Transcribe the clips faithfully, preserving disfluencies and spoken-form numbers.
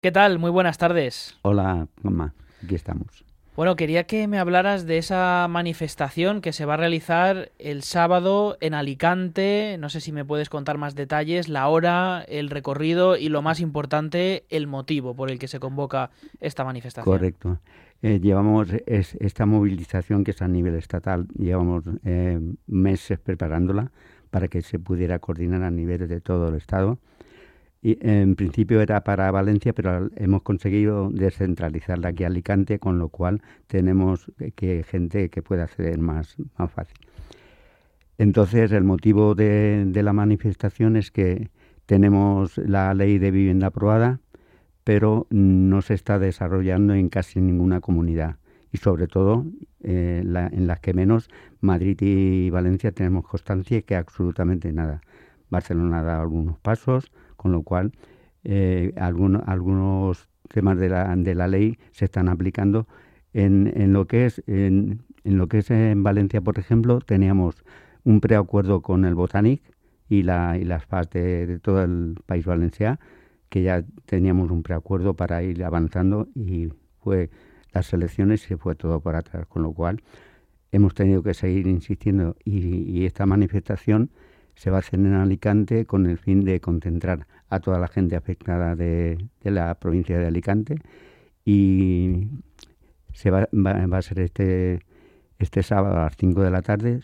¿Qué tal? Muy buenas tardes. Hola, mamá, aquí estamos. Bueno, quería que me hablaras de esa manifestación que se va a realizar el sábado en Alicante. No sé si me puedes contar más detalles, la hora, el recorrido y, lo más importante, el motivo por el que se convoca esta manifestación. Correcto. Eh, llevamos es, esta movilización que es a nivel estatal, llevamos eh, meses preparándola para que se pudiera coordinar a nivel de todo el estado. Y en principio era para Valencia, pero hemos conseguido descentralizarla aquí a Alicante, con lo cual tenemos que gente que pueda acceder más, más fácil. Entonces, el motivo de, de la manifestación es que tenemos la ley de vivienda aprobada, pero no se está desarrollando en casi ninguna comunidad. Y sobre todo eh, la, en las que menos, Madrid y Valencia, tenemos constancia que absolutamente nada. Barcelona ha dado algunos pasos, con lo cual eh, algunos, algunos temas de la, de la ley se están aplicando. En, en lo que es en, en lo que es en Valencia, por ejemplo, teníamos un preacuerdo con el Botanic y, la, y las F A S de, de todo el País Valenciano, que ya teníamos un preacuerdo para ir avanzando, y fue las elecciones y se fue todo por atrás, con lo cual hemos tenido que seguir insistiendo y, y esta manifestación se va a hacer en Alicante con el fin de concentrar a toda la gente afectada de, de la provincia de Alicante, y se va, va, va a ser este, este sábado a las cinco de la tarde.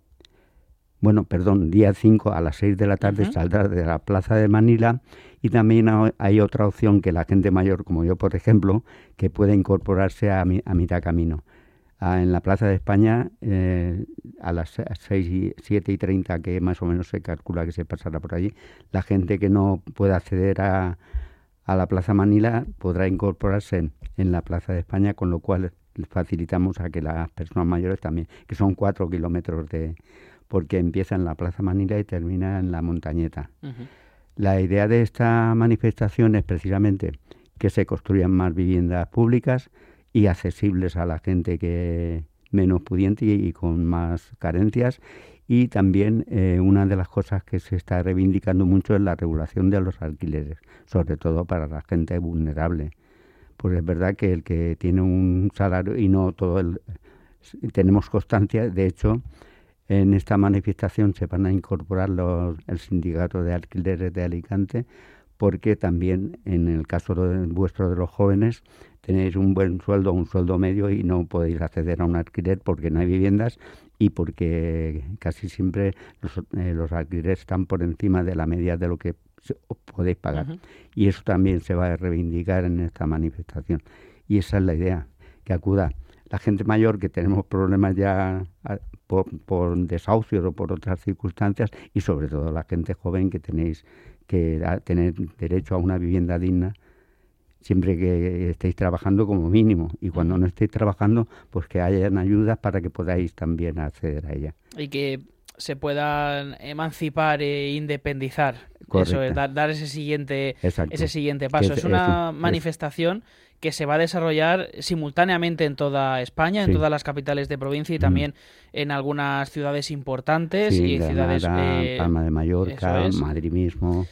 Bueno, perdón, día cinco a las seis de la tarde Uh-huh. saldrá de la Plaza de Manila, y también hay otra opción que la gente mayor, como yo por ejemplo, que puede incorporarse a, mi, a mitad camino. Ah, en la Plaza de España, eh, a las seis y siete y treinta, que más o menos se calcula que se pasará por allí, la gente que no pueda acceder a, a la Plaza Manila podrá incorporarse en, en la Plaza de España, con lo cual facilitamos a que las personas mayores también, que son cuatro kilómetros de... porque empieza en la Plaza Manila y termina en la Montañeta. Uh-huh. La idea de esta manifestación es precisamente que se construyan más viviendas públicas y accesibles a la gente que menos pudiente y, y con más carencias. Y también eh, una de las cosas que se está reivindicando mucho es la regulación de los alquileres, sobre todo para la gente vulnerable. Pues es verdad que el que tiene un salario y no todo el... Tenemos constancia, de hecho, en esta manifestación se van a incorporar los, el sindicato de alquileres de Alicante, porque también en el caso de, vuestro de los jóvenes tenéis un buen sueldo, un sueldo medio, y no podéis acceder a un alquiler porque no hay viviendas y porque casi siempre los, eh, los alquileres están por encima de la media de lo que podéis pagar. Uh-huh. Y eso también se va a reivindicar en esta manifestación. Y esa es la idea, que acuda la gente mayor, que tenemos problemas ya por, por desahucios o por otras circunstancias, y sobre todo la gente joven, que tenéis que da, tener derecho a una vivienda digna siempre que estéis trabajando como mínimo, y cuando Uh-huh. no estéis trabajando, pues que hayan ayudas para que podáis también acceder a ella. Y que se puedan emancipar e independizar. Eso es, Correcta. dar, dar ese siguiente, Exacto. ese siguiente paso. Es, Es es, una es, manifestación que se va a desarrollar simultáneamente en toda España, en sí. todas las capitales de provincia y Mm. también en algunas ciudades importantes Sí, y ciudades... Granada, Eh, Palma de Mallorca, eso es. Madrid mismo.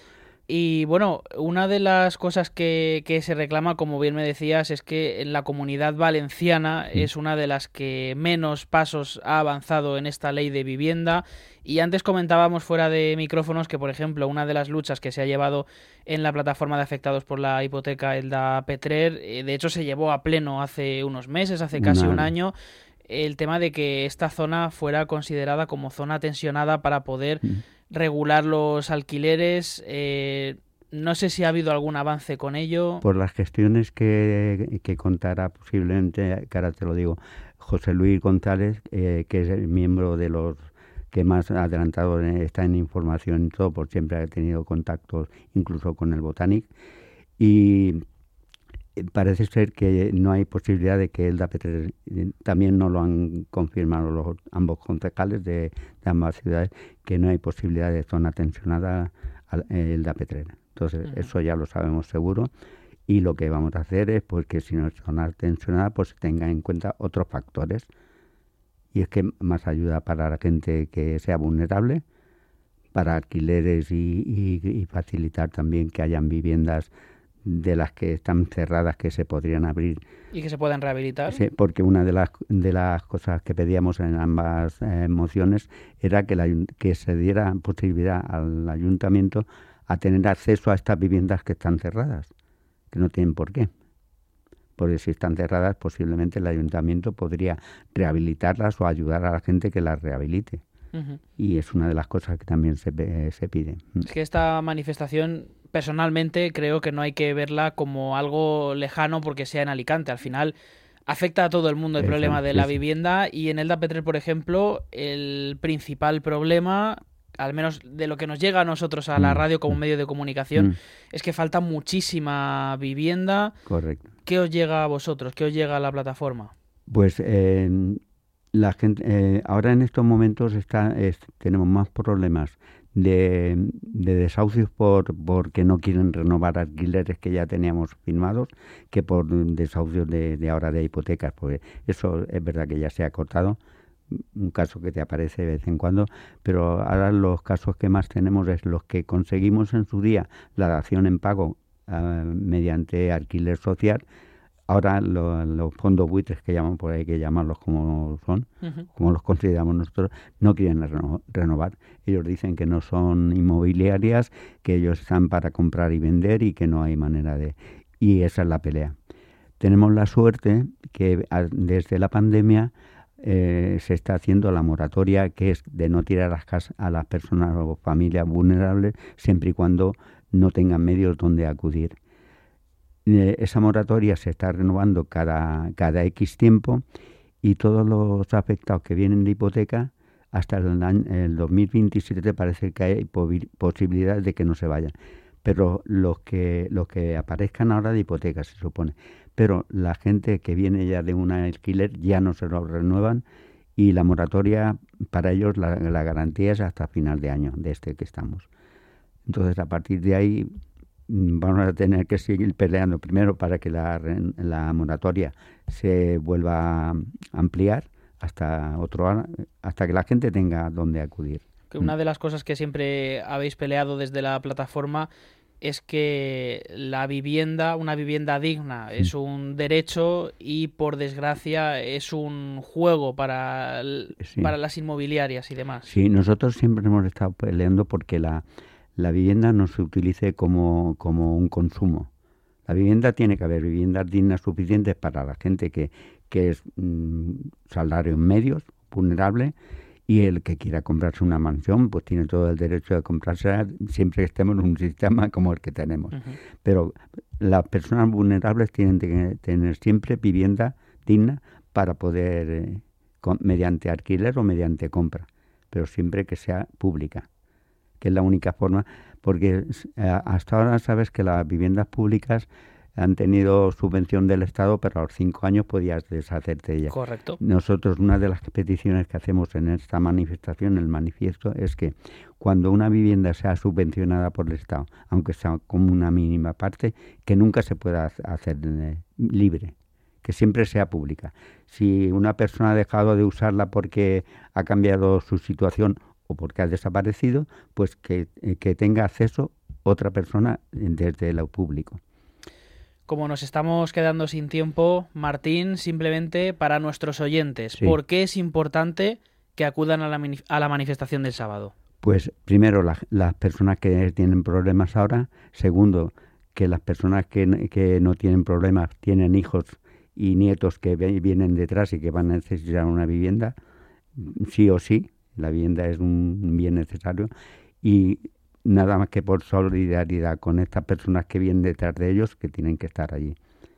Y bueno, una de las cosas que, que se reclama, como bien me decías, es que en la Comunidad Valenciana Mm. es una de las que menos pasos ha avanzado en esta ley de vivienda. Y antes comentábamos fuera de micrófonos que, por ejemplo, una de las luchas que se ha llevado en la plataforma de afectados por la hipoteca, Elda Petrer, eh, de hecho se llevó a pleno hace unos meses, hace casi un Una, año, el tema de que esta zona fuera considerada como zona tensionada para poder mm. regular los alquileres. Eh, no sé si ha habido algún avance con ello. Por las gestiones que, que contará posiblemente, que ahora te lo digo, José Luis González, eh, que es el miembro de los que más adelantado está en información y todo, por siempre ha tenido contactos incluso con el Botanic, y parece ser que no hay posibilidad de que Elda Petrer, también no lo han confirmado los ambos concejales de, de ambas ciudades, que no hay posibilidad de zona tensionada a Elda Petrer. Entonces, uh-huh. Eso ya lo sabemos seguro, y lo que vamos a hacer es pues que si no es zona tensionada, pues se tenga en cuenta otros factores, y es que más ayuda para la gente que sea vulnerable, para alquileres y, y, y facilitar también que hayan viviendas de las que están cerradas que se podrían abrir. ¿Y que se puedan rehabilitar? Sí, porque una de las de las cosas que pedíamos en ambas eh, mociones era que, la, que se diera posibilidad al ayuntamiento a tener acceso a estas viviendas que están cerradas, que no tienen por qué. Porque si están cerradas, posiblemente el ayuntamiento podría rehabilitarlas o ayudar a la gente que las rehabilite. Uh-huh. Y es una de las cosas que también se, se pide. Es que esta manifestación, personalmente, creo que no hay que verla como algo lejano porque sea en Alicante. Al final afecta a todo el mundo el Eso, problema de la sí. vivienda, y en Elda Petrer, por ejemplo, el principal problema, al menos de lo que nos llega a nosotros a la radio como medio de comunicación, mm. es que falta muchísima vivienda. Correcto. ¿Qué os llega a vosotros? ¿Qué os llega a la plataforma? Pues eh, la gente eh, ahora en estos momentos está es, tenemos más problemas de, de desahucios por porque no quieren renovar alquileres que ya teníamos firmados, que por desahucios de, de ahora de hipotecas, porque eso es verdad que ya se ha cortado. Un caso que te aparece de vez en cuando, pero ahora los casos que más tenemos es los que conseguimos en su día la dación en pago uh, mediante alquiler social. Ahora lo, los fondos buitres, que llaman por ahí, que llamarlos como son, uh-huh. como los consideramos nosotros, no quieren reno, renovar. Ellos dicen que no son inmobiliarias, que ellos están para comprar y vender y que no hay manera de... Y esa es la pelea. Tenemos la suerte que a, desde la pandemia Eh, se está haciendo la moratoria, que es de no tirar a las, casas, a las personas o familias vulnerables siempre y cuando no tengan medios donde acudir. Eh, esa moratoria se está renovando cada, cada X tiempo, y todos los afectados que vienen de hipoteca hasta el, año, el dos mil veintisiete parece que hay posibilidades de que no se vayan. Pero los que, los que aparezcan ahora de hipoteca, se supone. Pero la gente que viene ya de un alquiler ya no se lo renuevan, y la moratoria para ellos, la, la garantía es hasta final de año, de este que estamos. Entonces, a partir de ahí vamos a tener que seguir peleando primero para que la, la moratoria se vuelva a ampliar hasta otro hasta que la gente tenga donde acudir. Que una de las cosas que siempre habéis peleado desde la plataforma es que la vivienda, una vivienda digna, sí. es un derecho, y por desgracia es un juego para, el, sí. para las inmobiliarias y demás. Sí, nosotros siempre hemos estado peleando porque la, la vivienda no se utilice como, como un consumo. La vivienda tiene que haber viviendas dignas suficientes para la gente que, que es mmm, salarios medios, vulnerable. Y el que quiera comprarse una mansión, pues tiene todo el derecho de comprarse siempre que estemos en un sistema como el que tenemos. Uh-huh. Pero las personas vulnerables tienen que tener siempre vivienda digna para poder, eh, con, mediante alquiler o mediante compra, pero siempre que sea pública, que es la única forma, porque eh, hasta ahora sabes que las viviendas públicas han tenido subvención del Estado, pero a los cinco años podías deshacerte de ella. Correcto. Nosotros, una de las peticiones que hacemos en esta manifestación, el manifiesto, es que cuando una vivienda sea subvencionada por el Estado, aunque sea como una mínima parte, que nunca se pueda hacer eh, libre, que siempre sea pública. Si una persona ha dejado de usarla porque ha cambiado su situación o porque ha desaparecido, pues que, eh, que tenga acceso otra persona desde lo público. Como nos estamos quedando sin tiempo, Martín, simplemente para nuestros oyentes, sí. ¿por qué es importante que acudan a la, a la manifestación del sábado? Pues primero, la, las personas que tienen problemas ahora. Segundo, que las personas que, que no tienen problemas tienen hijos y nietos que vienen detrás y que van a necesitar una vivienda, sí o sí. La vivienda es un bien necesario, y nada más que por solidaridad con estas personas que vienen detrás de ellos, que tienen que estar allí.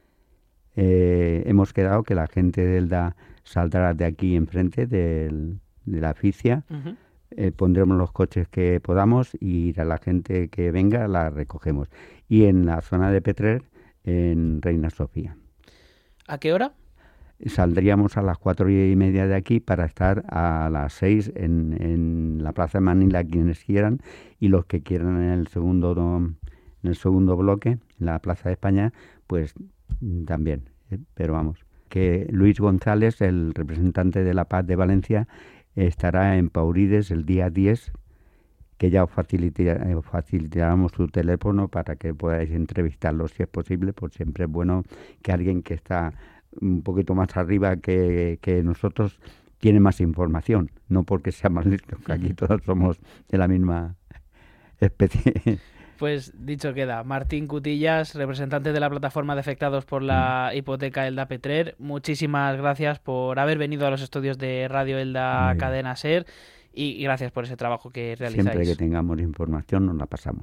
Eh, hemos quedado que la gente de Elda saldrá de aquí enfrente del, de la Aficia. Uh-huh. Eh, pondremos los coches que podamos y a la gente que venga la recogemos. Y en la zona de Petrer, en Reina Sofía. ¿A qué hora? Saldríamos a las cuatro y media de aquí para estar a las seis en, en la Plaza de Manila, quienes quieran, y los que quieran en el segundo en el segundo bloque, en la Plaza de España, pues también. ¿eh? Pero vamos, que Luis González, el representante de la Paz de Valencia, estará en Paurides el día diez, que ya os, facilita, os facilitamos su teléfono para que podáis entrevistarlo si es posible, pues siempre es bueno que alguien que está un poquito más arriba que, que nosotros tiene más información, no porque sea más listo, que aquí todos somos de la misma especie. Pues dicho queda. Martín Cutillas, representante de la plataforma de afectados por la hipoteca Elda Petrer, muchísimas gracias por haber venido a los estudios de Radio Elda Cadena Ser y, y gracias por ese trabajo que realizáis. Siempre que tengamos información nos la pasamos.